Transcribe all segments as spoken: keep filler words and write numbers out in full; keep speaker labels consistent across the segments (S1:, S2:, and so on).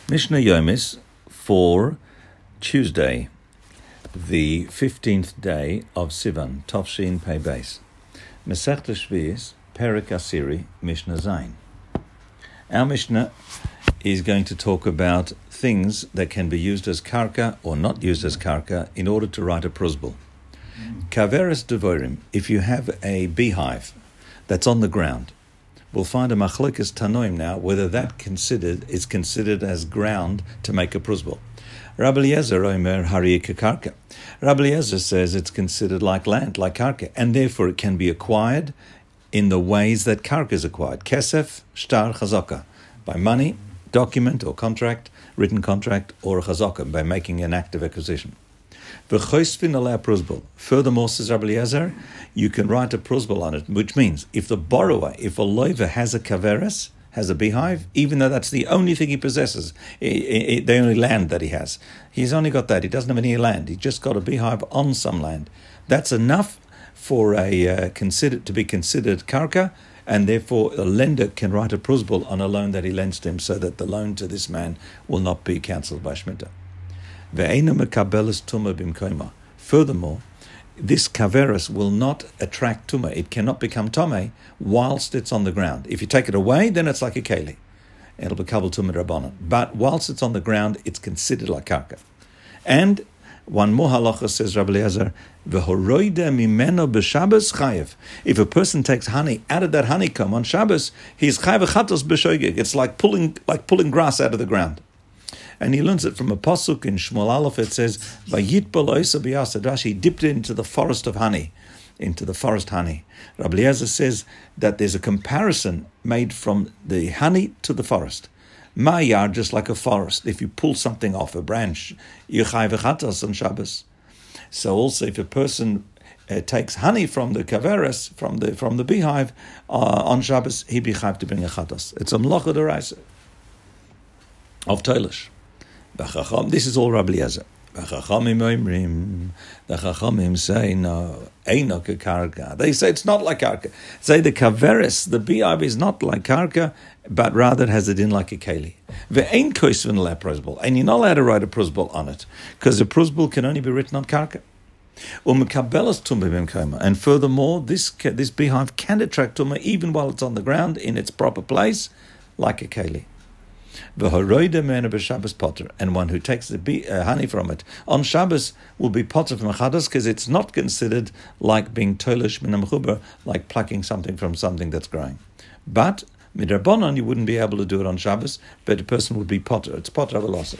S1: Mishnah Yomis for Tuesday, the fifteenth day of Sivan, Tovshin Pei Beis. Masechta Shvius, Perek Asiri, Mishnah Zayin. Our Mishnah is going to talk about things that can be used as karka or not used as karka in order to write a prosbul. Kaveres devorim, if you have a beehive that's on the ground, we'll find a machlokes tanoim now whether that considered is considered as ground to make a prosbul. Rabbi Eliezer omer hari karka. Rabbi Eliezer says it's considered like land, like karka, and therefore it can be acquired in the ways that karka is acquired. Kesef, shtar, chazaka, by money, document or contract, written contract, or a chazaka, by making an act of acquisition. Furthermore, says Rabbi Eliezer, you can write a prosbul on it, which means if the borrower, if a loiver has a kaveres, has a beehive, even though that's the only thing he possesses, the only land that he has, he's only got that, he doesn't have any land, he's just got a beehive on some land. That's enough for a uh, considered to be considered karka, and therefore a lender can write a prosbul on a loan that he lends to him so that the loan to this man will not be cancelled by Shemitah. Furthermore, this kaveres will not attract tumah. It cannot become tomei whilst it's on the ground. If you take it away, then it's like a keli. It'll be kabel tumah rabbanan. But whilst it's on the ground, it's considered like karka. And one more halacha, says Rabbi Eliezer, v'horoide mimeno b'Shabbos chayev. If a person takes honey out of that honeycomb on Shabbos, he's chayev chatos b'shoigeg. It's like pulling like pulling grass out of the ground. And he learns it from a pasuk in Shmuel Aleph. It says, "Vayitbal oisa b'yasad." Rashi dipped it into the forest of honey, into the forest honey. Rabbi Eliezer says that there's a comparison made from the honey to the forest. Ma'yar, just like a forest. If you pull something off a branch, you chayv chatas on Shabbos. So also, if a person uh, takes honey from the kaveres, from the from the beehive uh, on Shabbos, he be chayv to bring a chatas. It's a melacha d'oraisa of Toilish. This is all Rabbi Eliezer. The Chachamim say, no, eino karka. They say it's not like karka. Say the kaveres, the beehive is not like karka, but rather it has it in like a keli. Ve'ein koisvin le prosbul. And you're not allowed to write a prosbul on it, because a prosbul can only be written on karka. And furthermore, this this beehive can attract tumah even while it's on the ground in its proper place, like a keli. And one who takes the bee, uh, honey from it on Shabbos will be potter from chadas, because it's not considered like being toilish min hamechuber, like plucking something from something that's growing. But midrabanan, you wouldn't be able to do it on Shabbos, but a person would be potter. It's potter avalosa.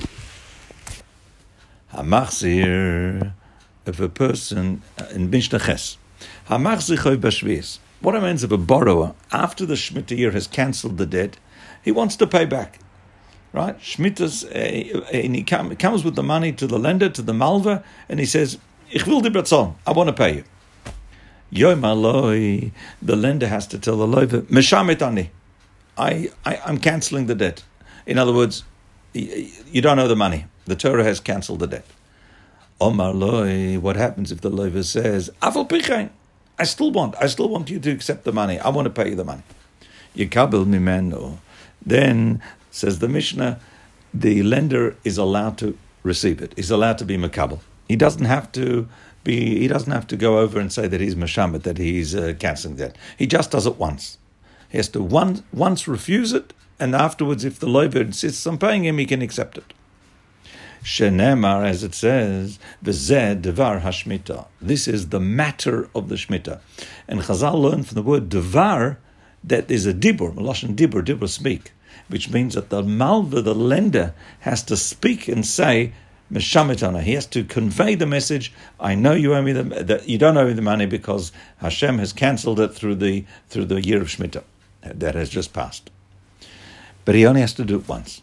S1: Hamachzir, if a person uh, in Mishnah Ches, hamachzir choy b'shvius. What it means if a borrower, after the Shemitah year has cancelled the debt, he wants to pay back. Right? Shmitas, uh, and he come, comes with the money to the lender, to the malva, and he says, Ich will di bratzon, I want to pay you. Yom aloi, the lender has to tell the loiver, Meshamet ani, I, I, I'm cancelling the debt. In other words, you don't owe the money. The Torah has cancelled the debt. Omar loi, what happens if the loiver says, Afal pichein, I still want, I still want you to accept the money. I want to pay you the money. Yekabel mimeno. Then, says the Mishnah, the lender is allowed to receive it. He's allowed to be makabel. He doesn't have to be. He doesn't have to go over and say that he's mashamet, that he's uh, cancelling that. He just does it once. He has to one, once refuse it, and afterwards, if the loiver insists on paying him, he can accept it. Shenemar, as it says, v'zeh devar hashmita. This is the matter of the shmita, and Chazal learned from the word devar that there's a dibur, lashon dibur, dibur speak, which means that the malva, the lender, has to speak and say, Meshametana. He has to convey the message, I know you owe me the, that you don't owe me the money because Hashem has cancelled it through the through the year of Shemitah that has just passed. But he only has to do it once.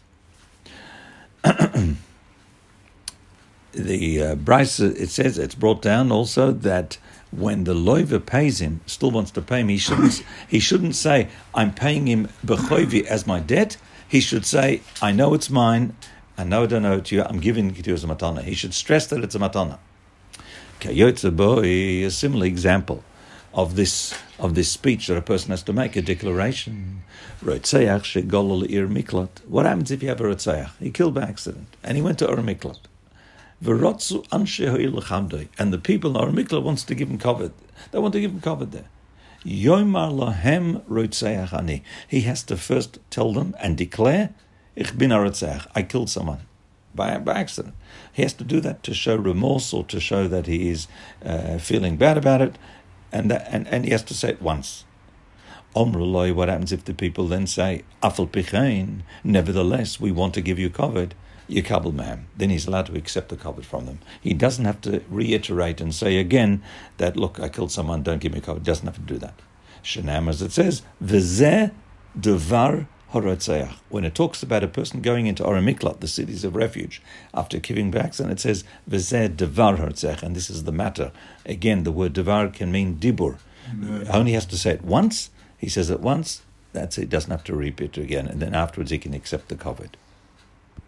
S1: The uh, Bryce, it says, it's brought down also that when the loiver pays him, still wants to pay him, he shouldn't he shouldn't say, I'm paying him b'choivi as my debt. He should say, I know it's mine, I know I don't owe it to you, I'm giving it to you as a matana. He should stress that it's a matana. Kayotze boy, a similar example of this of this speech that a person has to make, a declaration. Rotzeach shegolol ir miklat. What happens if you have a rotzeach? He killed by accident, and he went to Ur Miklat. V'rotzu anshe ha'ir l'chamdoi. And the people in Ur Miklat wants to give him cover. They want to give him cover there. Yoimar lahem rotzeach ani. He has to first tell them and declare, Ich bin a rotzeach. I killed someone by, by accident. He has to do that to show remorse or to show that he is uh, feeling bad about it. And, that, and and he has to say it once. Omruloi, what happens if the people then say, Afal pichein, nevertheless, we want to give you covered, Yekabel ma'am. Then he's allowed to accept the covered from them. He doesn't have to reiterate and say again that, look, I killed someone, don't give me covered. Doesn't have to do that. Shenam, as it says, V'zeh devar horotzeach. When it talks about a person going into Ur Miklat, the cities of refuge, after giving back, and it says, V'zeh devar horotzeach, and this is the matter. Again, the word devar can mean dibur. No. Only has to say it once. He says it once. That's it. He doesn't have to repeat it again. And then afterwards he can accept the covered.